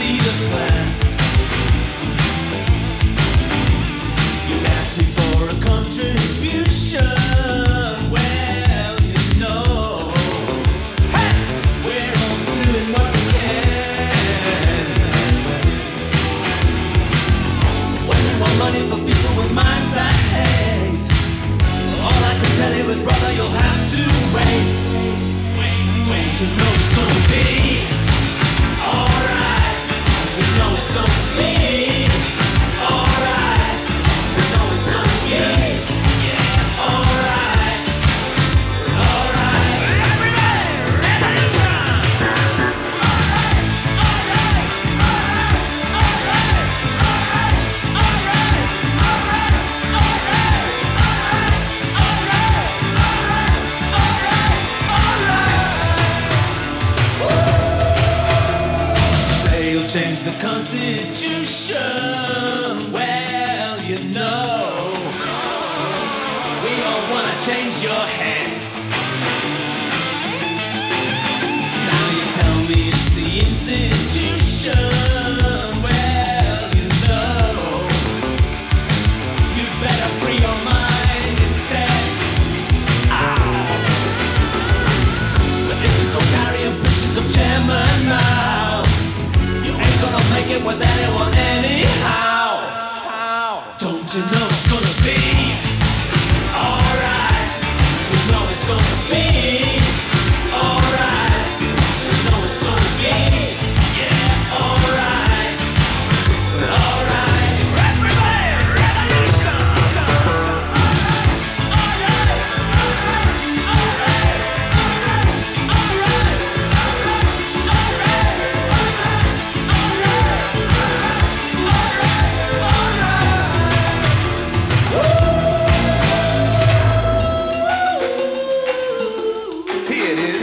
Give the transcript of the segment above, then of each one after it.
see the plan. You asked me for a contribution. Well, you know, hey, we're all doing what we can. When you want money for people with minds that hate, all I can tell you is, brother, you'll have to wait. Wait, you know it's gonna be alright. You know it's gonna be alright. You know it's gonna be alright. Alright. Everybody, revolution! Alright, alright, alright, alright, alright, alright, alright, alright, alright. Say you'll change the Constitution. Well, you know, we all wanna change your head. Now you tell me it's the institution. Well, you know, you'd better free your mind instead. But if you go carrying pictures of chairman now, you ain't gonna make it with anyone anyhow. Don't you know it's gonna be alright? You know it's gonna be alright. You know it's gonna be, yeah, alright. Alright. Everybody, revolution! Alright, alright, alright, alright, here it is.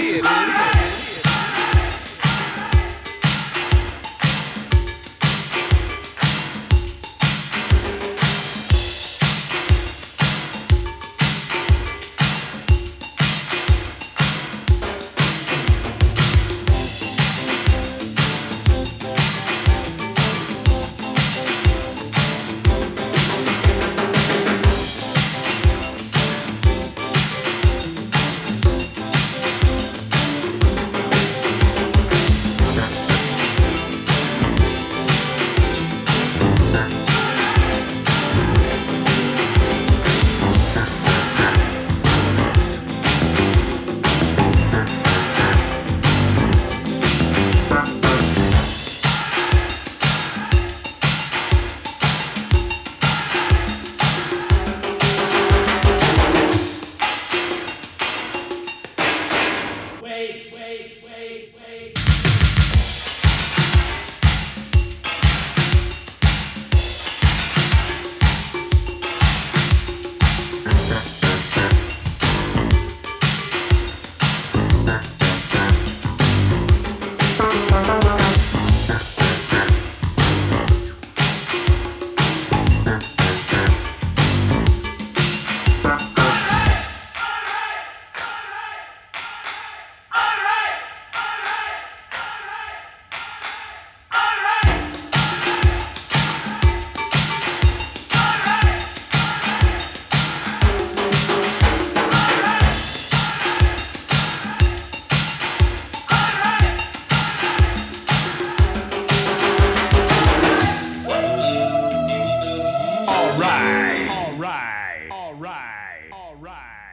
Wait. All right.